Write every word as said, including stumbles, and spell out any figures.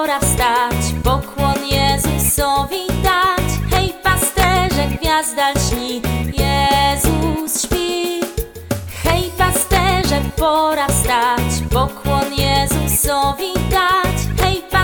pora wstać, pokłon Jezusowi dać. Hej pasterze, gwiazda lśni, Jezus śpi. Hej pasterze, pora wstać, pokłon Jezusowi